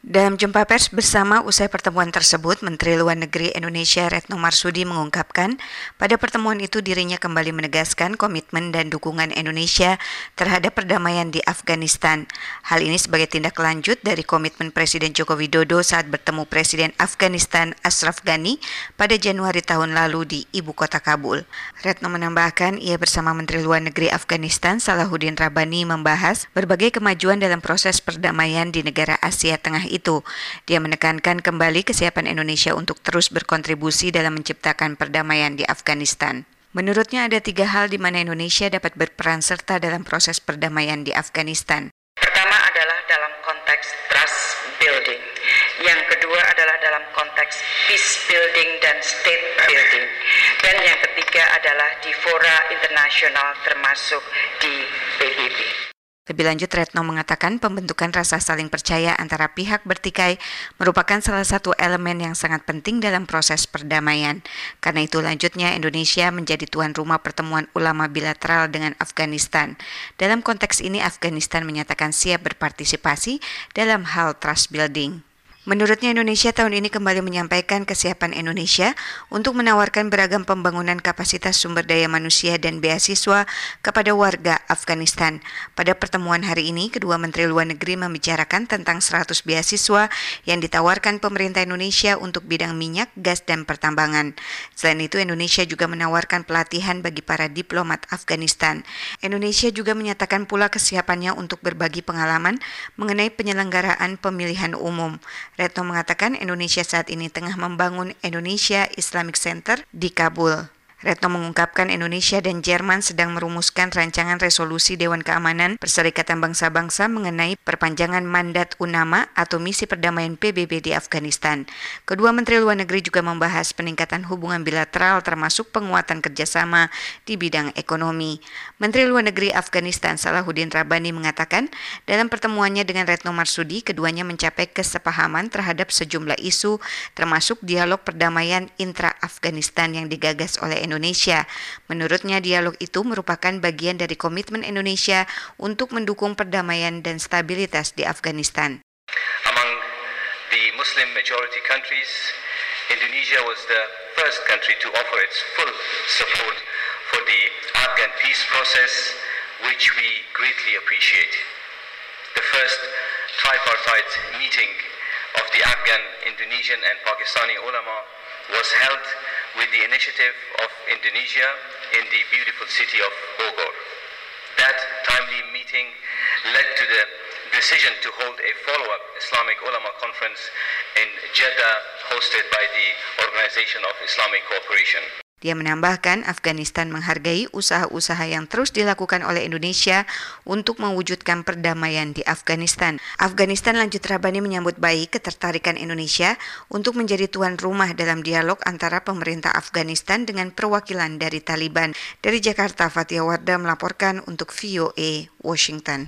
Dalam jumpa pers bersama usai pertemuan tersebut, Menteri Luar Negeri Indonesia Retno Marsudi mengungkapkan pada pertemuan itu dirinya kembali menegaskan komitmen dan dukungan Indonesia terhadap perdamaian di Afghanistan. Hal ini sebagai tindak lanjut dari komitmen Presiden Joko Widodo saat bertemu Presiden Afghanistan Ashraf Ghani pada Januari tahun lalu di ibu kota Kabul. Retno menambahkan ia bersama Menteri Luar Negeri Afghanistan Salahuddin Rabbani membahas berbagai kemajuan dalam proses perdamaian di negara Asia Tengah itu. Dia menekankan kembali kesiapan Indonesia untuk terus berkontribusi dalam menciptakan perdamaian di Afghanistan. Menurutnya ada 3 hal di mana Indonesia dapat berperan serta dalam proses perdamaian di Afghanistan. Pertama adalah dalam konteks trust building. Yang kedua adalah dalam konteks peace building dan state building. Dan yang ketiga adalah di fora internasional termasuk di PBB. Lebih lanjut, Retno mengatakan pembentukan rasa saling percaya antara pihak bertikai merupakan salah satu elemen yang sangat penting dalam proses perdamaian. Karena itu lanjutnya Indonesia menjadi tuan rumah pertemuan ulama bilateral dengan Afghanistan. Dalam konteks ini Afghanistan menyatakan siap berpartisipasi dalam hal trust building. Menurutnya Indonesia tahun ini kembali menyampaikan kesiapan Indonesia untuk menawarkan beragam pembangunan kapasitas sumber daya manusia dan beasiswa kepada warga Afghanistan. Pada pertemuan hari ini, kedua Menteri Luar Negeri membicarakan tentang 100 beasiswa yang ditawarkan pemerintah Indonesia untuk bidang minyak, gas, dan pertambangan. Selain itu, Indonesia juga menawarkan pelatihan bagi para diplomat Afghanistan. Indonesia juga menyatakan pula kesiapannya untuk berbagi pengalaman mengenai penyelenggaraan pemilihan umum. Retno mengatakan Indonesia saat ini tengah membangun Indonesia Islamic Center di Kabul. Retno mengungkapkan Indonesia dan Jerman sedang merumuskan rancangan resolusi Dewan Keamanan Perserikatan Bangsa-Bangsa mengenai perpanjangan mandat UNAMA atau misi perdamaian PBB di Afghanistan. Kedua Menteri Luar Negeri juga membahas peningkatan hubungan bilateral termasuk penguatan kerjasama di bidang ekonomi. Menteri Luar Negeri Afghanistan Salahuddin Rabbani mengatakan dalam pertemuannya dengan Retno Marsudi, keduanya mencapai kesepahaman terhadap sejumlah isu termasuk dialog perdamaian intra-Afghanistan yang digagas oleh Indonesia. Menurutnya dialog itu merupakan bagian dari komitmen Indonesia untuk mendukung perdamaian dan stabilitas di Afghanistan. Among the Muslim majority countries, Indonesia was the first country to offer its full support for the Afghan peace process, which we greatly appreciate. The first tripartite meeting of the Afghan, Indonesian and Pakistani ulama was held with the initiative of Indonesia in the beautiful city of Bogor. That timely meeting led to the decision to hold a follow-up Islamic Ulama conference in Jeddah hosted by the Organization of Islamic Cooperation. Dia menambahkan Afghanistan menghargai usaha-usaha yang terus dilakukan oleh Indonesia untuk mewujudkan perdamaian di Afghanistan. Afghanistan, lanjut Rabbani, menyambut baik ketertarikan Indonesia untuk menjadi tuan rumah dalam dialog antara pemerintah Afghanistan dengan perwakilan dari Taliban. Dari Jakarta, Fatia Wardah melaporkan untuk VOA Washington.